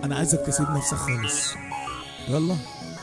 انا عايزك تسيب نفسك خالص. يلا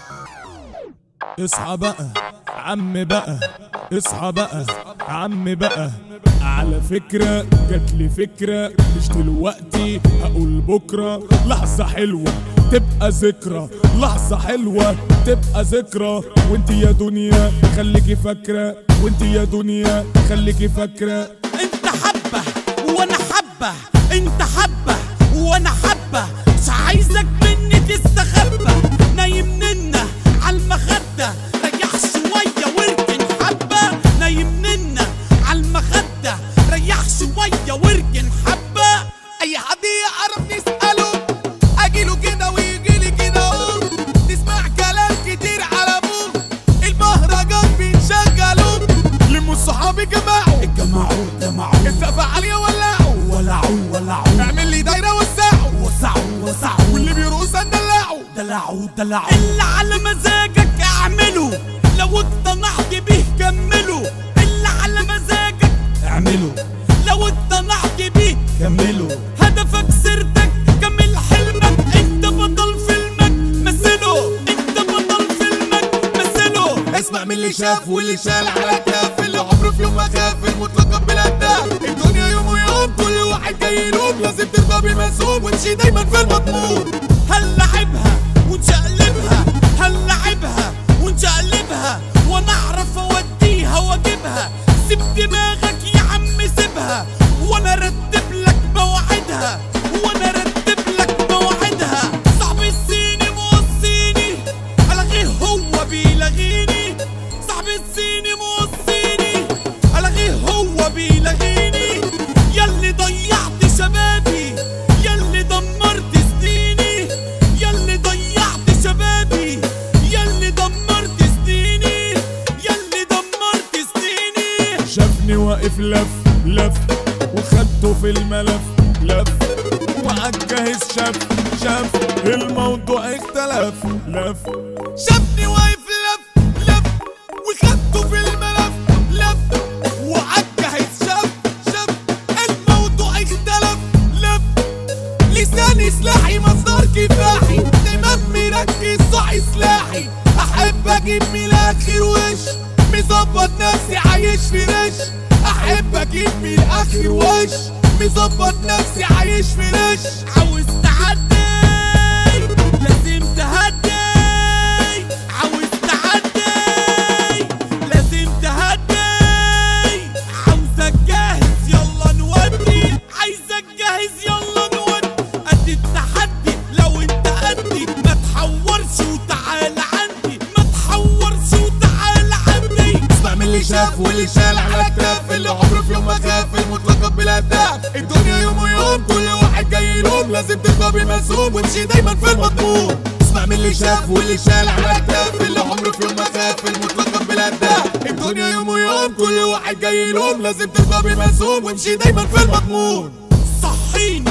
اصحى بقى عم بقى، اصحى بقى عم بقى. على فكرة جاتلي فكرة، مش دلوقتي هقول بكرة. لحظة حلوة تبقى ذكرى، لحظة حلوة تبقى ذكرى. وانت يا دنيا خليكي فاكرة، وانت يا دنيا خليكي فاكرة. انت حبة وانا حبة، انت حبة وانا حبة. مش عايزك مني تستخبى، نايم ننا عالمخدة. ريح شوية واركن حبة، نايم ننا عالمخدة. ريح شوية واركن حبة. اي حد يعرف نسأله، اجيله كده ويجيلي كده اهو. تسمع كلام كتير على ابوه، المهرجان بينشغلوا. لموا الصحاب اتجمعوا، السقف عالية ولعوا. اعمل لي دايرة وسعوا، واللي بيرقص دلعوا. اللي على مزاجك اعمله، لو اقتنعت بيه كمله. اللي على مزاجك اعمله، لو اقتنعت بيه كمله. هدفك سيرتك كمل حلمك. انت بطل فيلمك مثله، انت بطل فيلمك مثله. اسمع من اللي شاف واللي شال على كتاف، اللي عمره في يوم ما خاف المطلق بالهداف. الدنيا يوم ويوم كل واحد جاي يلوم، لازم ترضى بالمسؤول وامشي دايما في المضمون. هنلعبها ونشقلبها، هنلعبها ونشقلبها، وانا اعرف اوديها واجيبها. سيب دماغك يا عم سيبها، وانا ارتب لك مواعيدها، وانا ارتب لك مواعيدها. صاحبي الصيني موصيني، الغيه هو بيلغيني. صاحبي الصيني موصيني، الغيه هو بيلغيني. ياللي ضيعت شبابي، ياللي دمرت سنيني، ياللي ضيعت شبابي، ياللي دمرت سنيني، ياللي دمرت سنيني. شافني واقف لف وخدته في الملف لف، وعالجهز شاف الموضوع اختلف لف. شافني واقف لف وخدته في الملف لف، وعالجهز شاف الموضوع اختلف لف. لساني سلاحي مصدر كفاحي، دايما مركز صاحي سلاحي. احب اجيب من الاخر وش، مظبط نفسي عايش في رش. احب اجيب من الاخر وش، مظبط نفسي عايش في رش. عاوز تعدي لازم تهدي، عاوز تعدي لازم تهدي. عاوزك جاهز يلا نودي، عايزك جاهز يلا نودي. قد التحدي لو انت قدي، ما تحورش وتعالى عندي، ما تحورش وتعالى عندي. اسمع من اللي شاف واللي شال على كتاف، اللي عمره في يوم ما خاف المطلق بالهداف. الدنيا يوم ويوم كل واحد جاي يلوم، لازم ترضى بالمسؤول وامشي دايما في المضمون. اسمع من اللي شاف واللي شال على كتاف، اللي عمره في يوم ما خاف المطلق بالهداف. الدنيا يوم ويوم كل واحد جاي يلوم، لازم ترضى بالمسؤول وامشي دايما في المضمون. صحيني